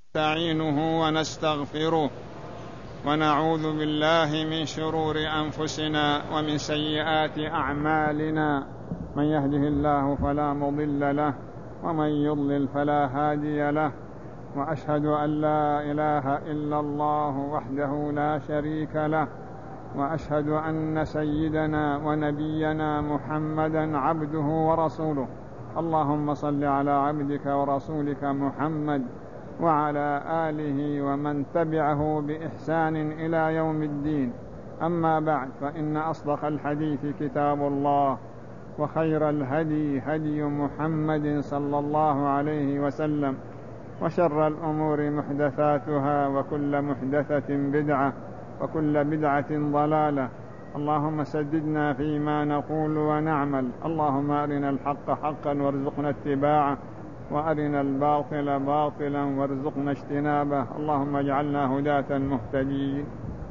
نستعينه ونستغفره ونعوذ بالله من شرور أنفسنا ومن سيئات أعمالنا. من يهده الله فلا مضل له ومن يضلل فلا هادي له، وأشهد أن لا إله إلا الله وحده لا شريك له، وأشهد أن سيدنا ونبينا محمدا عبده ورسوله. اللهم صل على عبدك ورسولك محمد وعلى آله ومن تبعه بإحسان إلى يوم الدين. أما بعد، فإن أصدق الحديث كتاب الله، وخير الهدي هدي محمد صلى الله عليه وسلم، وشر الأمور محدثاتها، وكل محدثة بدعة، وكل بدعة ضلالة. اللهم سددنا فيما نقول ونعمل. اللهم أرنا الحق حقا وارزقنا اتباعه، وأرنا الباطل باطلا وارزقنا اجتنابه. اللهم اجعلنا هداة مهتدين.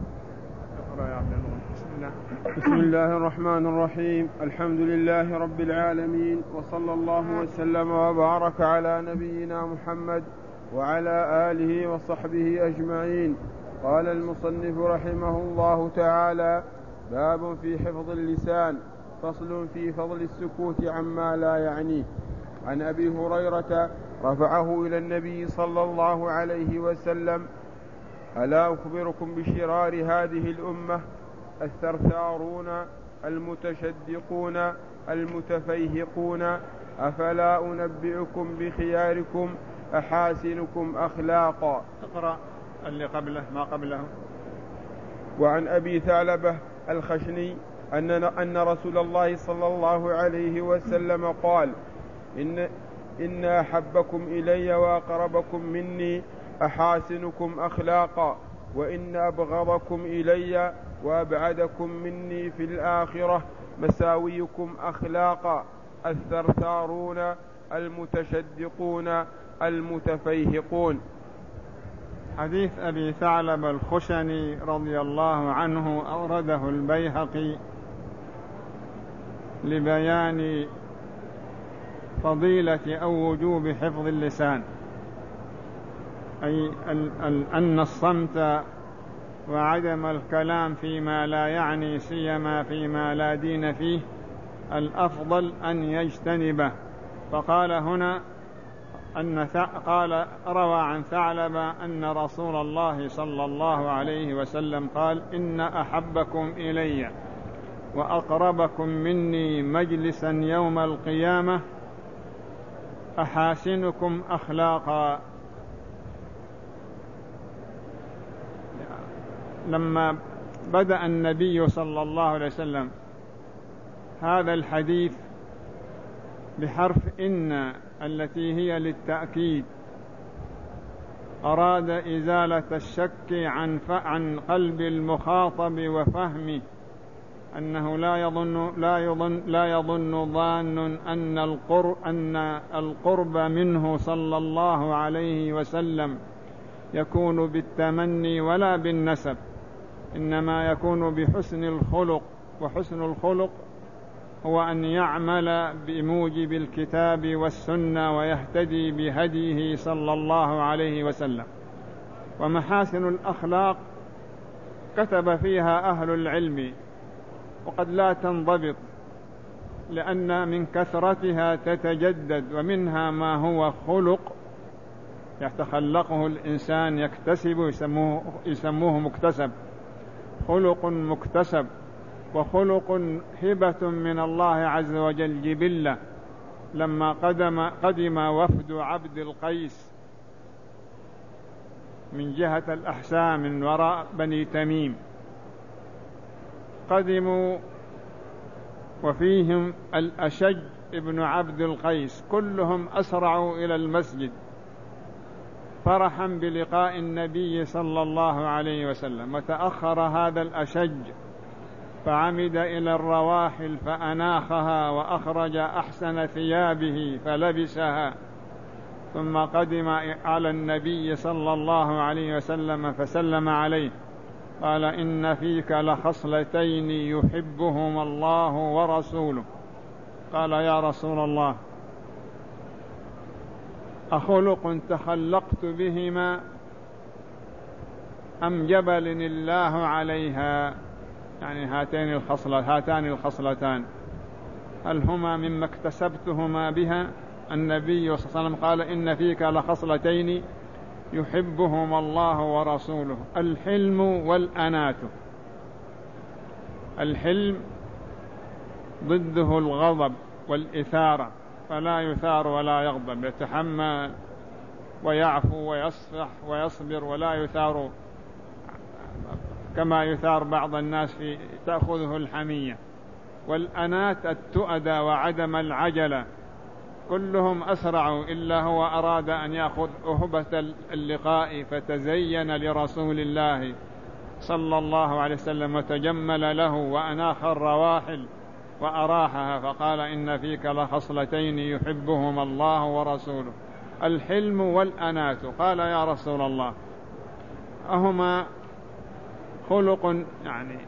بسم الله الرحمن الرحيم. الحمد لله رب العالمين، وصلى الله وسلم وبارك على نبينا محمد وعلى آله وصحبه أجمعين. قال المصنف رحمه الله تعالى: باب في حفظ اللسان. فصل في فضل السكوت عما لا يعنيه. عن أبي هريرة رفعه إلى النبي صلى الله عليه وسلم: ألا أخبركم بشرار هذه الأمة؟ الثرثارون المتشدقون المتفيهقون. أفلا أنبئكم بخياركم أحاسنكم أخلاقا. اقرأ اللي قبله ما قبله. وعن أبي ثعلبة الخشني أن رسول الله صلى الله عليه وسلم قال: إن أحبكم إلي وأقربكم مني أحاسنكم أخلاقا، وإن أبغضكم إلي وأبعدكم مني في الآخرة مساويكم أخلاقا. الثرثارون المتشدقون المتفيهقون. حديث أبي ثعلب الخشني رضي الله عنه أورده البيهقي لبيان فضيلة أو وجوب حفظ اللسان، أي أن الصمت وعدم الكلام فيما لا يعني، سيما فيما لا دين فيه، الأفضل أن يجتنبه. فقال هنا روى عن ثعلبة أن رسول الله صلى الله عليه وسلم قال: إن أحبكم إلي وأقربكم مني مجلسا يوم القيامة أحاسنكم أخلاقا. لما بدأ النبي صلى الله عليه وسلم هذا الحديث بحرف إن التي هي للتأكيد، أراد إزالة الشك عن قلب المخاطب وفهمه، أنه لا يظن ظان أن القرب منه صلى الله عليه وسلم يكون بالتمني ولا بالنسب، إنما يكون بحسن الخلق. وحسن الخلق هو أن يعمل بموجب الكتاب والسنة ويهتدي بهديه صلى الله عليه وسلم. ومحاسن الأخلاق كتب فيها أهل العلم، وقد لا تنضبط، لأن من كثرتها تتجدد، ومنها ما هو خلق يتخلقه الإنسان يكتسب، يسموه مكتسب، خلق مكتسب، وخلق هبة من الله عز وجل جبلة. لما قدم وفد عبد القيس من جهة الأحساء من وراء بني تميم، قدموا وفيهم الأشج ابن عبد القيس، كلهم أسرعوا إلى المسجد فرحا بلقاء النبي صلى الله عليه وسلم. وتأخر هذا الأشج فعمد إلى الرواحل فأناخها وأخرج أحسن ثيابه فلبسها، ثم قدم على النبي صلى الله عليه وسلم فسلم عليه، قال: إن فيك لخصلتين يحبهما الله ورسوله. قال: يا رسول الله، أخلق تخلقت بهما أم جبل الله عليها، يعني هاتان الخصلتان هل هما مما اكتسبتهما بها؟ النبي صلى الله عليه وسلم قال إن فيك لخصلتين يحبهما الله ورسوله: الحلم والأنات. الحلم ضده الغضب والإثارة، فلا يثار ولا يغضب، يتحمل ويعفو ويصفح ويصبر، ولا يثار كما يثار بعض الناس في تأخذه الحمية. والأنات التؤدى وعدم العجلة، كلهم أسرعوا إلا هو أراد أن يأخذ أهبة اللقاء فتزين لرسول الله صلى الله عليه وسلم وتجمل له وأناخ الرواحل وأراحها، فقال إن فيك لخصلتين يحبهما الله ورسوله: الحلم والأنات. قال يا رسول الله أهما خلق يعني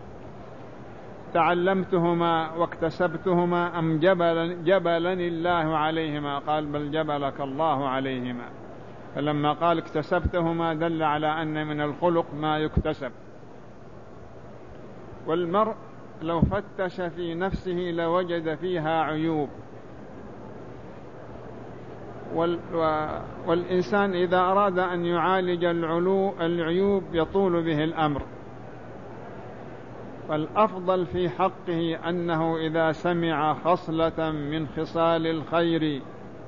تعلمتهما واكتسبتهما أم جبلا الله عليهما؟ قال بل جبلك الله عليهما. فلما قال اكتسبتهما دل على أن من الخلق ما يكتسب. والمرء لو فتش في نفسه لوجد فيها عيوب، والإنسان إذا أراد أن يعالج العيوب يطول به الأمر. فالأفضل في حقه أنه إذا سمع خصلة من خصال الخير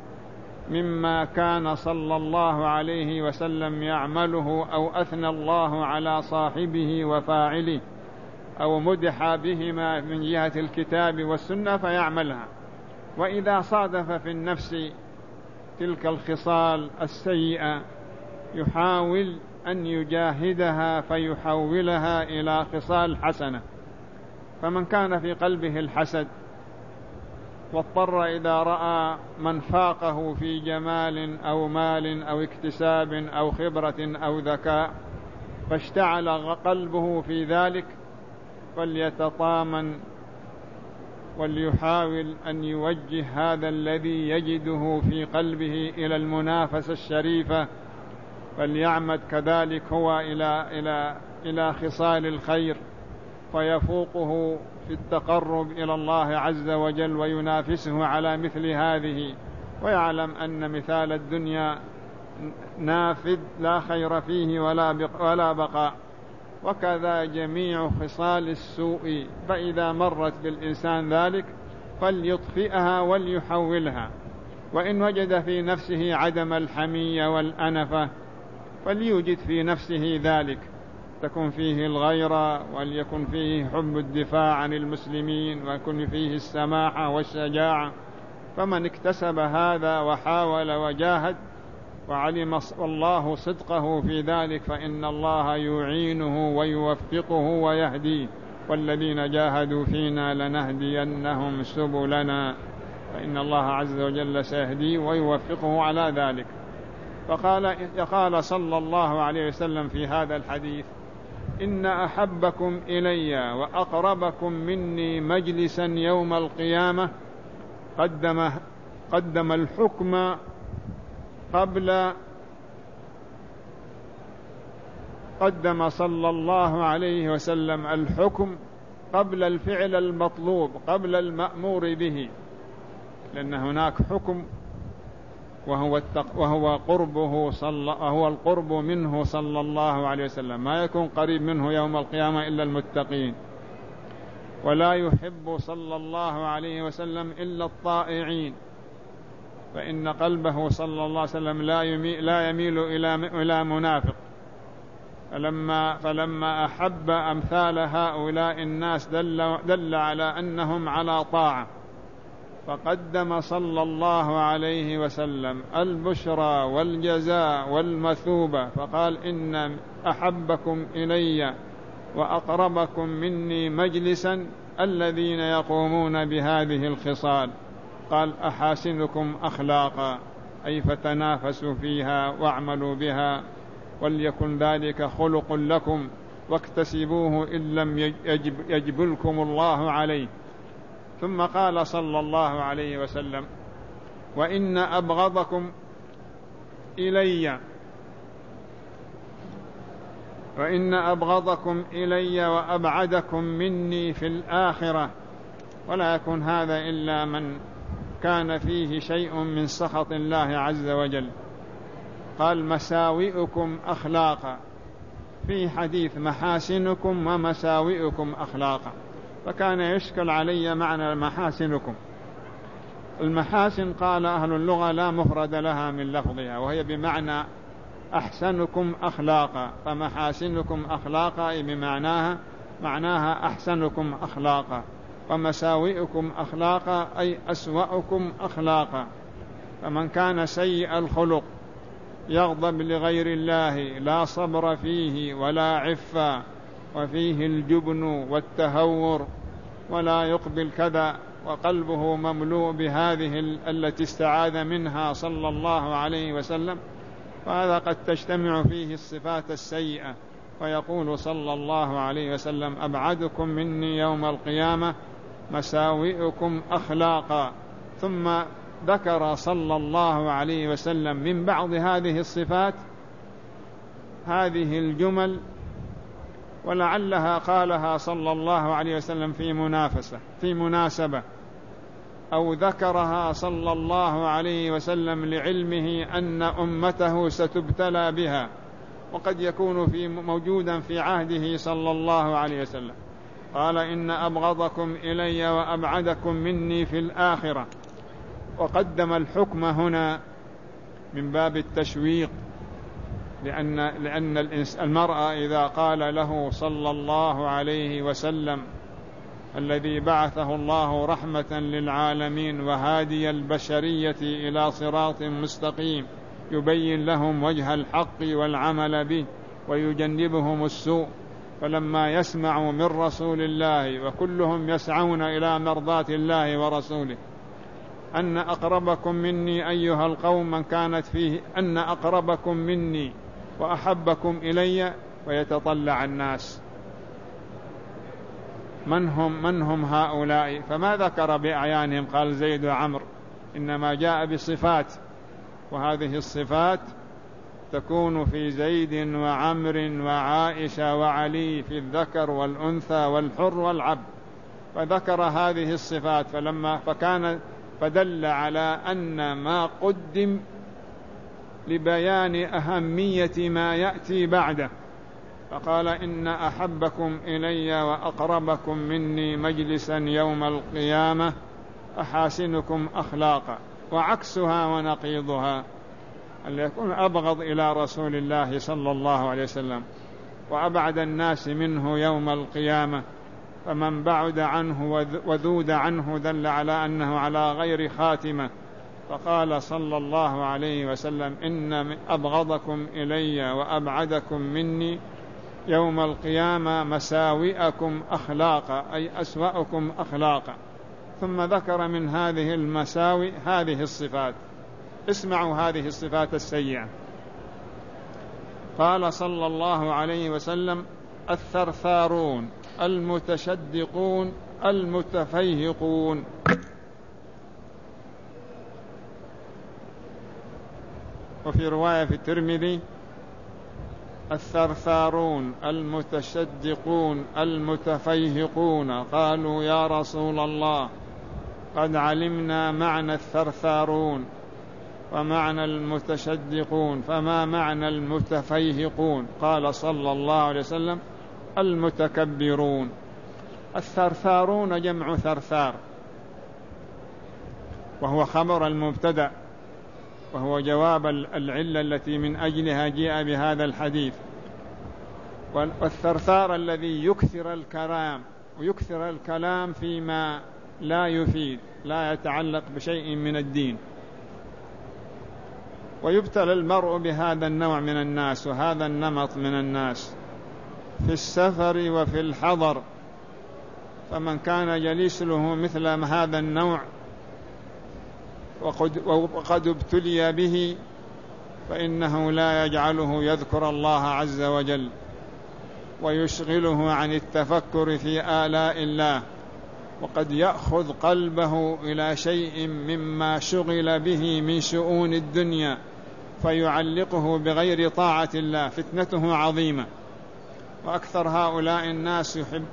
مما كان صلى الله عليه وسلم يعمله، أو أثنى الله على صاحبه وفاعله، أو مدح بهما من جهة الكتاب والسنة فيعملها. وإذا صادف في النفس تلك الخصال السيئة يحاول أن يجاهدها فيحولها إلى خصال حسنة. فمن كان في قلبه الحسد واضطر إذا رأى من فاقه في جمال أو مال أو اكتساب أو خبرة أو ذكاء فاشتعل قلبه في ذلك، فليتطامن وليحاول أن يوجه هذا الذي يجده في قلبه إلى المنافسة الشريفة، فليعمد كذلك هو إلى خصال الخير فيفوقه في التقرب إلى الله عز وجل وينافسه على مثل هذه، ويعلم أن مثال الدنيا نافذ لا خير فيه ولا بقاء. وكذا جميع خصال السوء، فإذا مرت بالإنسان ذلك فليطفئها وليحولها. وإن وجد في نفسه عدم الحمية والأنفة فليوجد في نفسه ذلك، تكون فيه الغيرة، وليكن فيه حب الدفاع عن المسلمين، ويكون فيه السماحة والشجاعة. فمن اكتسب هذا وحاول وجاهد وعلم الله صدقه في ذلك فإن الله يعينه ويوفقه ويهديه: والذين جاهدوا فينا لنهدينهم سبلنا، فإن الله عز وجل سيهديه ويوفقه على ذلك. فقال صلى الله عليه وسلم في هذا الحديث: إن أحبكم إلي وأقربكم مني مجلسا يوم القيامة قدم الحكم قدم صلى الله عليه وسلم الحكم قبل الفعل المطلوب، قبل المأمور به، لأن هناك حكم وهو القرب منه صلى الله عليه وسلم. ما يكون قريب منه يوم القيامة إلا المتقين، ولا يحب صلى الله عليه وسلم إلا الطائعين، فإن قلبه صلى الله عليه وسلم لا يميل إلى منافق. فلما أحب أمثال هؤلاء الناس دل على أنهم على طاعة، فقدم صلى الله عليه وسلم البشرى والجزاء والمثوبة، فقال: إن أحبكم إلي وأقربكم مني مجلسا الذين يقومون بهذه الخصال. قال: أحاسنكم أخلاقا، أي فتنافسوا فيها واعملوا بها، وليكن ذلك خلق لكم واكتسبوه إن لم يجبلكم الله عليه. ثم قال صلى الله عليه وسلم: وإن أبغضكم إلي وإن أبغضكم إلي وأبعدكم مني في الآخرة، ولا يكون هذا إلا من كان فيه شيء من سخط الله عز وجل. قال مساوئكم أخلاقا، في حديث محاسنكم ومساوئكم أخلاقا، فكان يشكل علي معنى محاسنكم. المحاسن قال أهل اللغة لا مفرد لها من لفظها، وهي بمعنى أحسنكم أخلاقا، فمحاسنكم أخلاقا أي معناها أحسنكم أخلاقا، ومساوئكم أخلاقا أي أسوأكم أخلاقا. فمن كان سيء الخلق يغضب لغير الله، لا صبر فيه ولا عفة، وفيه الجبن والتهور، ولا يقبل كذا، وقلبه مملوء بهذه التي استعاذ منها صلى الله عليه وسلم، فهذا قد تجتمع فيه الصفات السيئة. ويقول صلى الله عليه وسلم أبعدكم مني يوم القيامة مساوئكم أخلاقا. ثم ذكر صلى الله عليه وسلم من بعض هذه الصفات هذه الجمل، ولعلها قالها صلى الله عليه وسلم في مناسبة، أو ذكرها صلى الله عليه وسلم لعلمه أن أمته ستبتلى بها، وقد يكون موجودا في عهده صلى الله عليه وسلم. قال إن أبغضكم إلي وأبعدكم مني في الآخرة، وقدم الحكم هنا من باب التشويق، لأن المرء إذا قال له صلى الله عليه وسلم الذي بعثه الله رحمة للعالمين وهادي البشرية إلى صراط مستقيم يبين لهم وجه الحق والعمل به ويجنبهم السوء، فلما يسمعوا من رسول الله وكلهم يسعون إلى مرضاة الله ورسوله أن أقربكم مني أيها القوم من كانت فيه أن أقربكم مني وأحبكم إلي، ويتطلع الناس من هم هؤلاء، فما ذكر بأعيانهم قال زيد وعمر، إنما جاء بصفات، وهذه الصفات تكون في زيد وعمر وعائشة وعلي في الذكر والأنثى والحر والعبد، فذكر هذه الصفات فدل على أن ما قدم لبيان أهمية ما يأتي بعده، فقال إن أحبكم إلي وأقربكم مني مجلسا يوم القيامة أحاسنكم أخلاقا، وعكسها ونقيضها أن يكون أبغض إلى رسول الله صلى الله عليه وسلم وأبعد الناس منه يوم القيامة، فمن بعد عنه وذود عنه دل على أنه على غير خاتمة. فقال صلى الله عليه وسلم إن أبغضكم إلي وأبعدكم مني يوم القيامة مساوئكم أخلاقا أي أسوأكم أخلاقا. ثم ذكر من هذه المساوئ هذه الصفات، اسمعوا هذه الصفات السيئة. قال صلى الله عليه وسلم الثرثارون المتشدقون المتفيهقون. وفي رواية في الترمذي الثرثارون المتشدقون المتفيهقون. قالوا يا رسول الله قد علمنا معنى الثرثارون ومعنى المتشدقون، فما معنى المتفيهقون؟ قال صلى الله عليه وسلم المتكبرون. الثرثارون جمع ثرثار، وهو خبر المبتدأ، وهو جواب العلة التي من أجلها جاء بهذا الحديث. والثرثار الذي يكثر الكلام فيما لا يفيد، لا يتعلق بشيء من الدين. ويبتلى المرء بهذا النوع من الناس وهذا النمط من الناس في السفر وفي الحضر، فمن كان جليس له مثل هذا النوع وقد ابتلي به فإنه لا يجعله يذكر الله عز وجل ويشغله عن التفكر في آلاء الله، وقد يأخذ قلبه إلى شيء مما شغل به من شؤون الدنيا، فيعلقه بغير طاعة الله فتنته عظيمة. وأكثر هؤلاء الناس يحب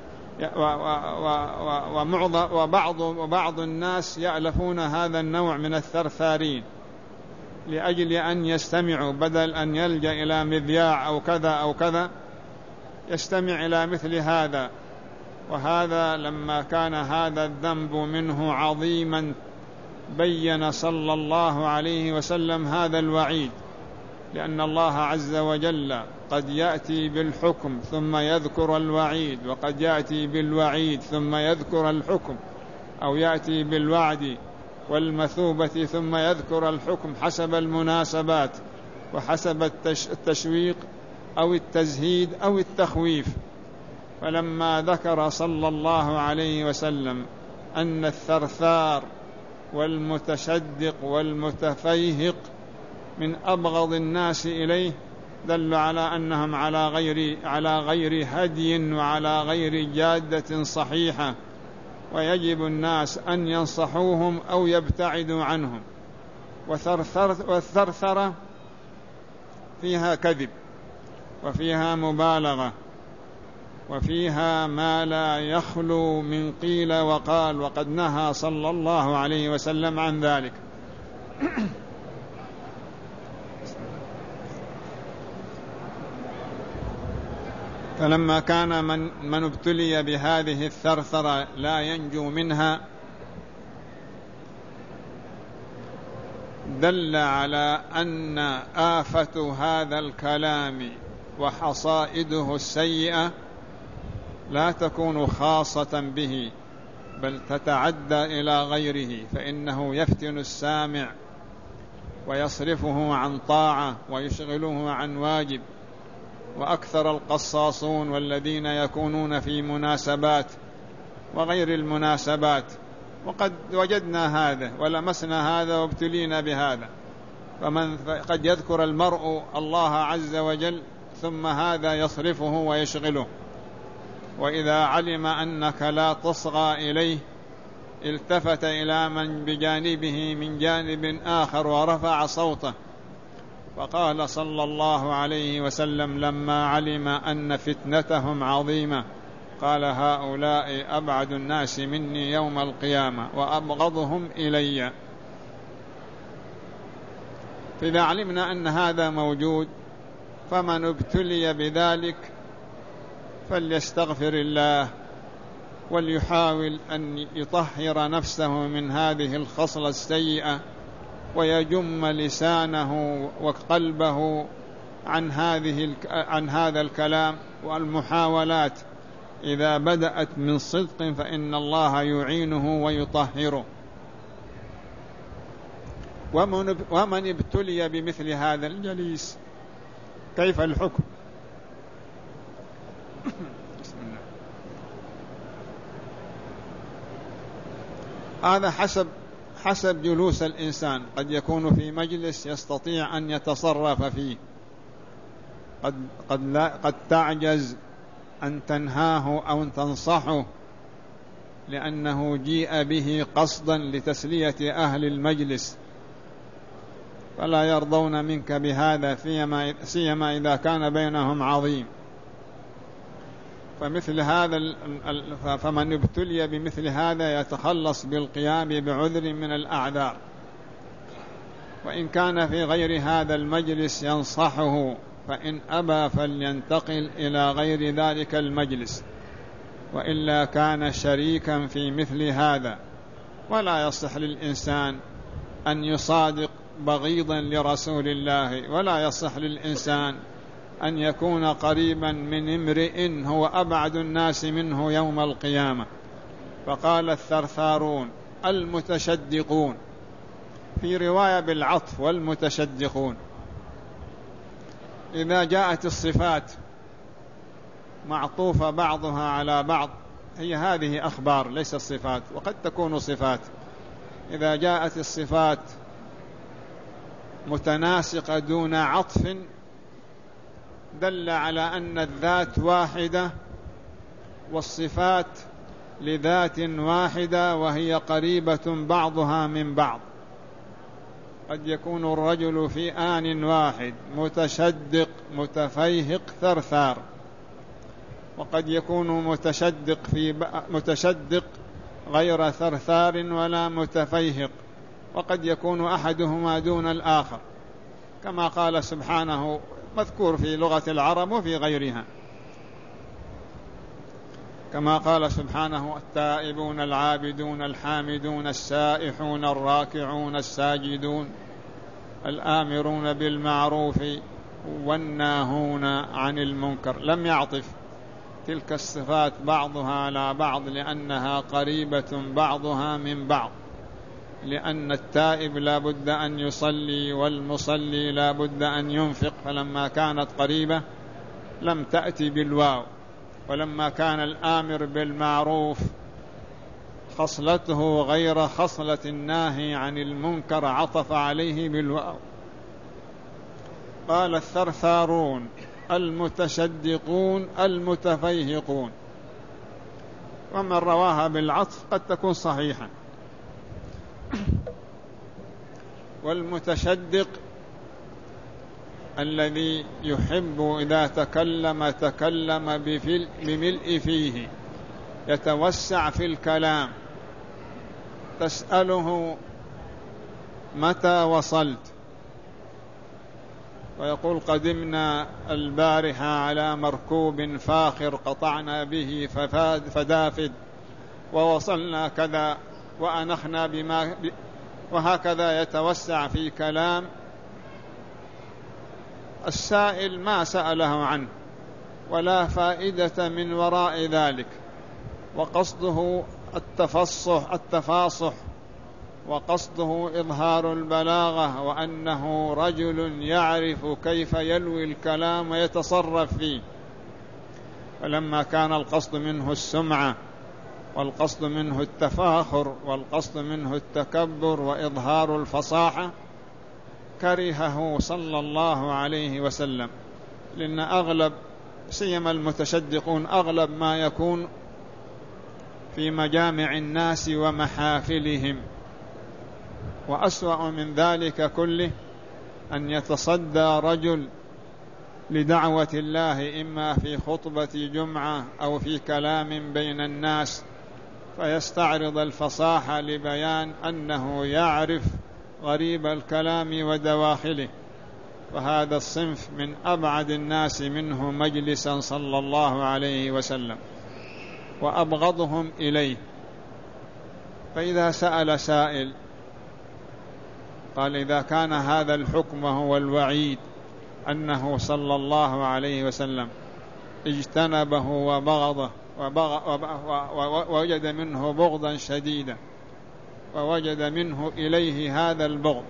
وبعض الناس يألفون هذا النوع من الثرثارين لأجل أن يستمعوا، بدل أن يلجأ إلى مذياع أو كذا أو كذا يستمع إلى مثل هذا. وهذا لما كان هذا الذنب منه عظيما بين صلى الله عليه وسلم هذا الوعيد، لأن الله عز وجل قد يأتي بالحكم ثم يذكر الوعيد، وقد يأتي بالوعيد ثم يذكر الحكم، أو يأتي بالوعد والمثوبة ثم يذكر الحكم حسب المناسبات وحسب التشويق أو التزهيد أو التخويف. فلما ذكر صلى الله عليه وسلم أن الثرثار والمتشدق والمتفيهق من أبغض الناس إليه، دل على أنهم على غير هدي وعلى غير جادة صحيحة، ويجب الناس أن ينصحوهم أو يبتعدوا عنهم. والثرثرة فيها كذب وفيها مبالغة وفيها ما لا يخلو من قيل وقال، وقد نهى صلى الله عليه وسلم عن ذلك. فلما كان من ابتلي بهذه الثرثرة لا ينجو منها، دل على أن آفة هذا الكلام وحصائده السيئة لا تكون خاصة به، بل تتعدى إلى غيره، فإنه يفتن السامع ويصرفه عن طاعة ويشغله عن واجب. وأكثر القصاصون والذين يكونون في مناسبات وغير المناسبات، وقد وجدنا هذا ولمسنا هذا وابتلينا بهذا. قد يذكر المرء الله عز وجل ثم هذا يصرفه ويشغله، وإذا علم أنك لا تصغى إليه التفت إلى من بجانبه من جانب آخر ورفع صوته. فقال صلى الله عليه وسلم لما علم أن فتنتهم عظيمة، قال هؤلاء أبعد الناس مني يوم القيامة وأبغضهم إلي. فإذا علمنا أن هذا موجود، فمن ابتلي بذلك فليستغفر الله وليحاول أن يطهر نفسه من هذه الخصلة السيئة، ويجم لسانه وقلبه عن هذا الكلام. والمحاولات إذا بدأت من صدق فإن الله يعينه ويطهره. ومن ابتلي بمثل هذا الجليس كيف الحكم؟ بسم الله. هذا حسب جلوس الإنسان. قد يكون في مجلس يستطيع أن يتصرف فيه، قد تعجز أن تنهاه أو أن تنصحه، لأنه جيء به قصدا لتسلية أهل المجلس، فلا يرضون منك بهذا، سيما إذا كان بينهم عظيم. فمن ابتلي بمثل هذا يتخلص بالقيام بعذر من الأعذار، وإن كان في غير هذا المجلس ينصحه، فإن أبى فلينتقل إلى غير ذلك المجلس، وإلا كان شريكا في مثل هذا. ولا يصح للإنسان أن يصادق بغيضا لرسول الله، ولا يصح للإنسان أن يكون قريبا من امرئ هو أبعد الناس منه يوم القيامة. فقال الثرثارون المتشدقون، في رواية بالعطف والمتشدقون. إذا جاءت الصفات معطوفة بعضها على بعض، هي هذه أخبار ليست صفات، وقد تكون صفات. إذا جاءت الصفات متناسقة دون عطف دل على أن الذات واحدة والصفات لذات واحدة وهي قريبة بعضها من بعض. قد يكون الرجل في آن واحد متشدق متفيهق ثرثار، وقد يكون متشدق غير ثرثار ولا متفيهق، وقد يكون أحدهما دون الآخر، كما قال سبحانه مذكور في لغة العرب وفي غيرها، كما قال سبحانه: التائبون العابدون الحامدون السائحون الراكعون الساجدون الآمرون بالمعروف والناهون عن المنكر. لم يعطف تلك الصفات بعضها على بعض لأنها قريبة بعضها من بعض، لأن التائب لا بد أن يصلي والمصلي لا بد أن ينفق، فلما كانت قريبة لم تأتي بالواو، ولما كان الآمر بالمعروف خصلته غير خصلة الناهي عن المنكر عطف عليه بالواو. قال: الثرثارون المتشدقون المتفيهقون. ومن رواها بالعطف قد تكون صحيحة. والمتشدق الذي يحب إذا تكلم بملء فيه، يتوسع في الكلام، تسأله: متى وصلت؟ ويقول: قدمنا البارحة على مركوب فاخر قطعنا به فدافد، ووصلنا كذا وأنخنا بما وهكذا يتوسع في كلام السائل ما سأله عنه ولا فائدة من وراء ذلك، وقصده التفاصح، وقصده إظهار البلاغة، وأنه رجل يعرف كيف يلوي الكلام ويتصرف فيه. فلما كان القصد منه السمعة، والقصد منه التفاخر، والقصد منه التكبر وإظهار الفصاحة، كرهه صلى الله عليه وسلم. لأن أغلب سيما المتشدقون أغلب ما يكون في مجامع الناس ومحافلهم، وأسوأ من ذلك كله أن يتصدى رجل لدعوة الله، إما في خطبة جمعة أو في كلام بين الناس، فيستعرض الفصاحة لبيان أنه يعرف غريب الكلام ودواخله، وهذا الصنف من أبعد الناس منه مجلسا صلى الله عليه وسلم، وأبغضهم إليه. فإذا سأل سائل قال: إذا كان هذا الحكم هو الوعيد أنه صلى الله عليه وسلم اجتنبه وبغضه ووجد منه بغضا شديدا، ووجد منه إليه هذا البغض،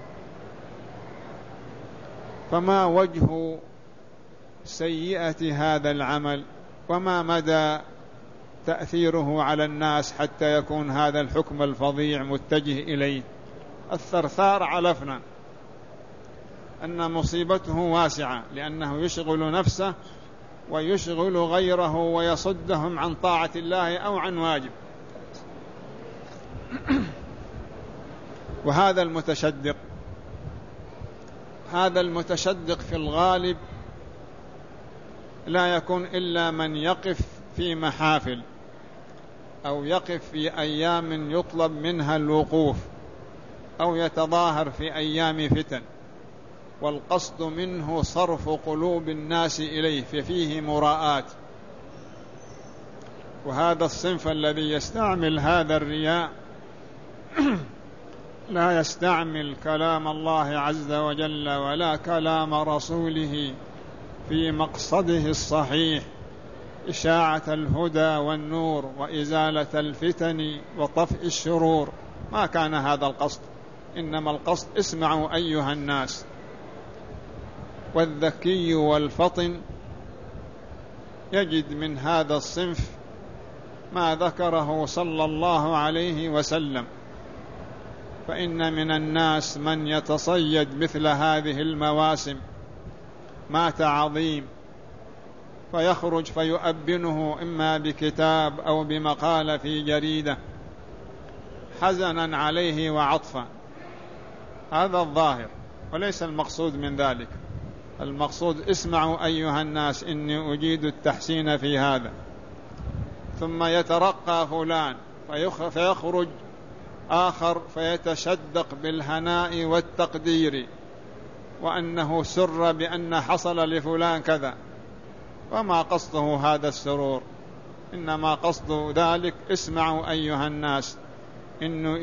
فما وجه سيئة هذا العمل؟ وما مدى تأثيره على الناس حتى يكون هذا الحكم الفظيع متجه إليه؟ الثرثار عرفنا أن مصيبته واسعة، لأنه يشغل نفسه ويشغل غيره ويصدهم عن طاعة الله أو عن واجب. وهذا المتشدق في الغالب لا يكون إلا من يقف في محافل أو يقف في أيام يطلب منها الوقوف، أو يتظاهر في أيام فتن، والقصد منه صرف قلوب الناس إليه، ففيه مراءات. وهذا الصنف الذي يستعمل هذا الرياء لا يستعمل كلام الله عز وجل ولا كلام رسوله في مقصده الصحيح، إشاعة الهدى والنور وإزالة الفتن وطفء الشرور. ما كان هذا القصد، إنما القصد: اسمعوا أيها الناس. والذكي والفطن يجد من هذا الصنف ما ذكره صلى الله عليه وسلم. فإن من الناس من يتصيد مثل هذه المواسم مات عظيم، فيخرج فيؤبنه إما بكتاب أو بمقالة في جريدة حزنا عليه وعطفا، هذا الظاهر، وليس المقصود من ذلك. المقصود اسمعوا أيها الناس إني أجيد التحسين في هذا. ثم يترقى فلان فيخرج آخر فيتشدق بالهناء والتقدير وأنه سر بأن حصل لفلان كذا، وما قصده هذا السرور، إنما قصد ذلك اسمعوا أيها الناس إنه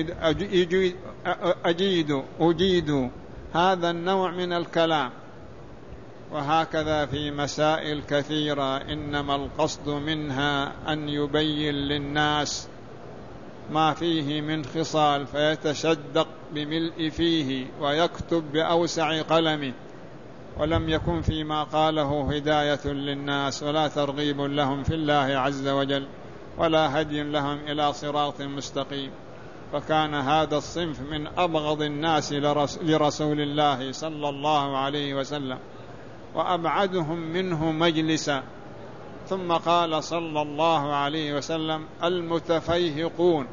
أجيد هذا النوع من الكلام. وهكذا في مسائل كثيرة إنما القصد منها أن يبين للناس ما فيه من خصال، فيتشدق بملء فيه ويكتب بأوسع قلمه، ولم يكن فيما قاله هداية للناس ولا ترغيب لهم في الله عز وجل ولا هدي لهم إلى صراط مستقيم. فكان هذا الصنف من أبغض الناس لرسول الله صلى الله عليه وسلم وأبعدهم منه مجلسا. ثم قال صلى الله عليه وسلم: المتفيهقون.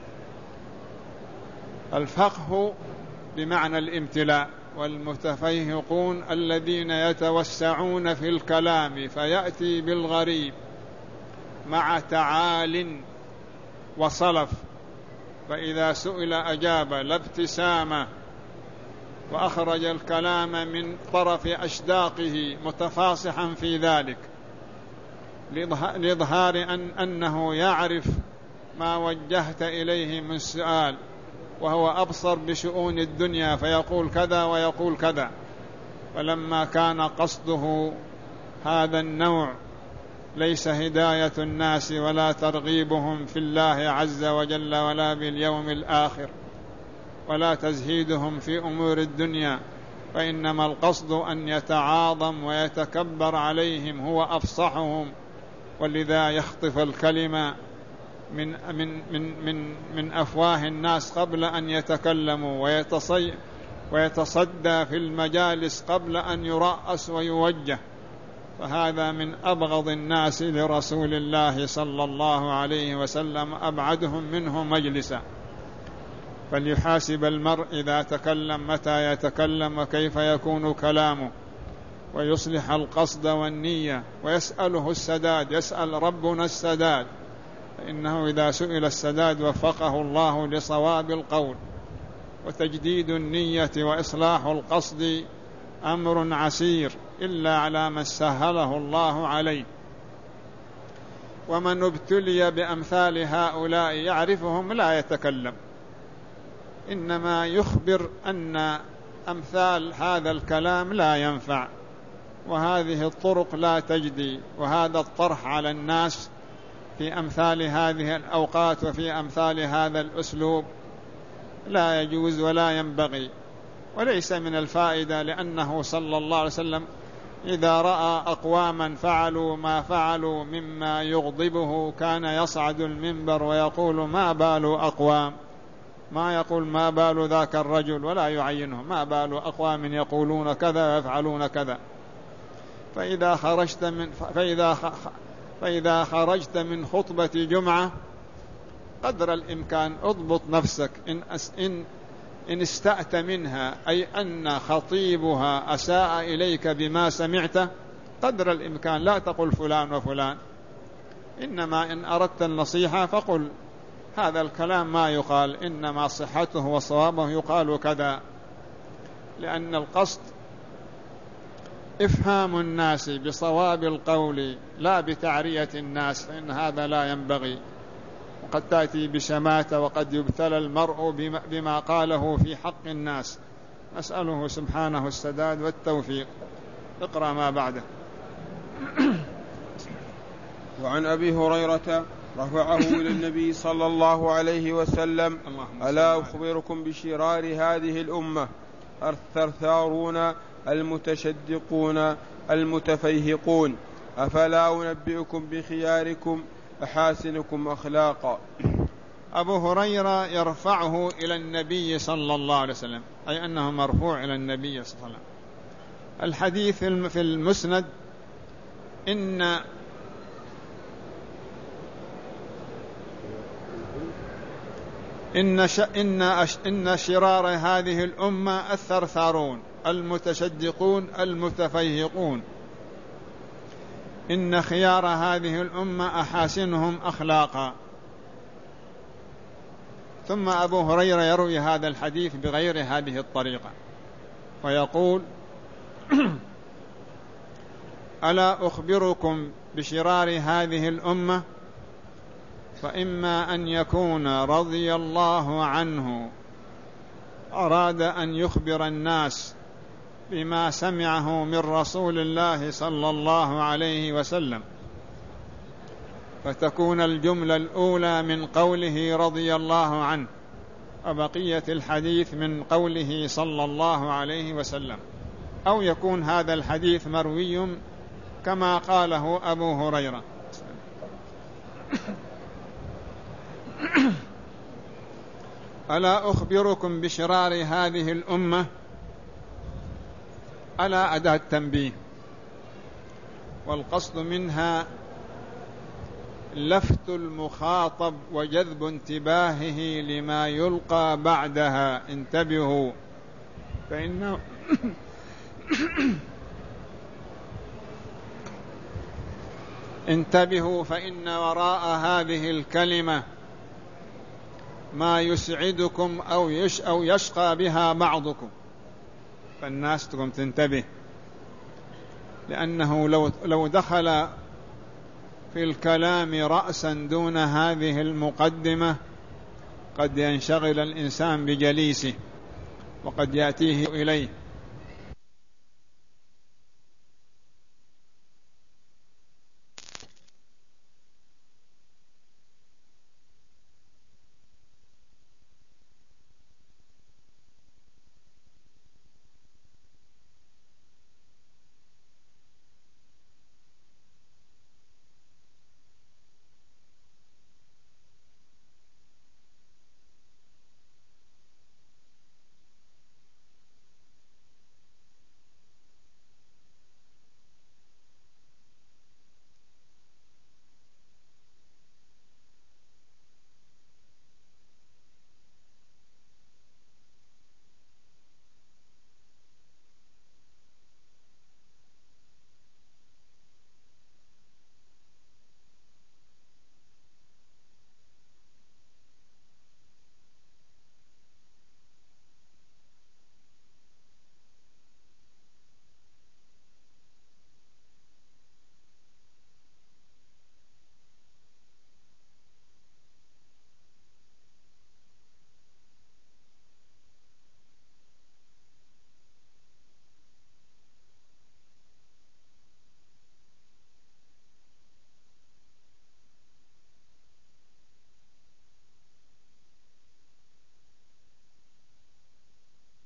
الفقه بمعنى الامتلاء، والمتفيهقون الذين يتوسعون في الكلام فيأتي بالغريب مع تعال وصلف، فإذا سئل أجاب لا ابتسامة، وأخرج الكلام من طرف أشداقه متفاصحا في ذلك لإظهار أنه يعرف ما وجهت إليه من سؤال، وهو أبصر بشؤون الدنيا فيقول كذا ويقول كذا. فلما كان قصده هذا النوع ليس هداية الناس ولا ترغيبهم في الله عز وجل ولا باليوم الآخر ولا تزهيدهم في أمور الدنيا، فإنما القصد أن يتعاظم ويتكبر عليهم، هو أفصحهم، ولذا يخطف الكلمة من أفواه الناس قبل أن يتكلموا، ويتصدى في المجالس قبل أن يرأس ويوجه. فهذا من أبغض الناس لرسول الله صلى الله عليه وسلم، أبعدهم منه مجلسا. فليحاسب المرء إذا تكلم متى يتكلم وكيف يكون كلامه، ويصلح القصد والنية، ويسأله السداد، يسأل ربنا السداد، فإنه إذا سئل السداد وفقه الله لصواب القول. وتجديد النية وإصلاح القصد أمر عسير إلا على من سهله الله عليه. ومن ابتلي بأمثال هؤلاء يعرفهم لا يتكلم، إنما يخبر أن أمثال هذا الكلام لا ينفع، وهذه الطرق لا تجدي، وهذا الطرح على الناس في أمثال هذه الأوقات وفي أمثال هذا الأسلوب لا يجوز ولا ينبغي، وليس من الفائدة، لأنه صلى الله عليه وسلم إذا رأى أقواما فعلوا ما فعلوا مما يغضبه كان يصعد المنبر ويقول: ما بال أقوام، ما يقول ما بال ذاك الرجل ولا يعينه، ما بال أقوام يقولون كذا ويفعلون كذا. فإذا خرجت من خطبة جمعة قدر الإمكان اضبط نفسك، إن استأت منها، أي أن خطيبها أساء إليك بما سمعته، قدر الإمكان لا تقل فلان وفلان، إنما إن أردت النصيحة فقل هذا الكلام ما يقال، إنما صحته وصوابه يقال كذا، لأن القصد إفهام الناس بصواب القول لا بتعرية الناس، فإن هذا لا ينبغي، وقد تأتي بشماتة، وقد يبتلى المرء بما قاله في حق الناس. نسأله سبحانه السداد والتوفيق. اقرأ ما بعده. وعن أبي هريرة رفعه إلى النبي صلى الله عليه وسلم: ألا أخبركم بشرار هذه الأمة؟ الثرثارون المتشدقون المتفيهقون. أفلا أنبئكم بخياركم أحاسنكم أخلاقا. أبو هريرة يرفعه إلى النبي صلى الله عليه وسلم، أي أنه مرفوع إلى النبي صلى الله عليه وسلم. الحديث في المسند: إن إن شرار هذه الأمة الثرثارون المتشدقون المتفيهقون، إن خيار هذه الأمة أحاسنهم أخلاقا. ثم أبو هريرة يروي هذا الحديث بغير هذه الطريقة ويقول: ألا أخبركم بشرار هذه الأمة؟ فإما أن يكون رضي الله عنه أراد أن يخبر الناس بما سمعه من رسول الله صلى الله عليه وسلم، فتكون الجملة الأولى من قوله رضي الله عنه، وبقية الحديث من قوله صلى الله عليه وسلم، أو يكون هذا الحديث مروي كما قاله أبو هريرة. ألا أخبركم بشرار هذه الأمة؟ ألا أداة تنبيه، والقصد منها لفت المخاطب وجذب انتباهه لما يلقى بعدها. انتبهوا فإن وراء هذه الكلمة ما يسعدكم أو يشقى بها بعضكم، فالناس تقوم تنتبه، لأنه لو دخل في الكلام رأسا دون هذه المقدمة قد ينشغل الإنسان بجليسه وقد يأتيه إليه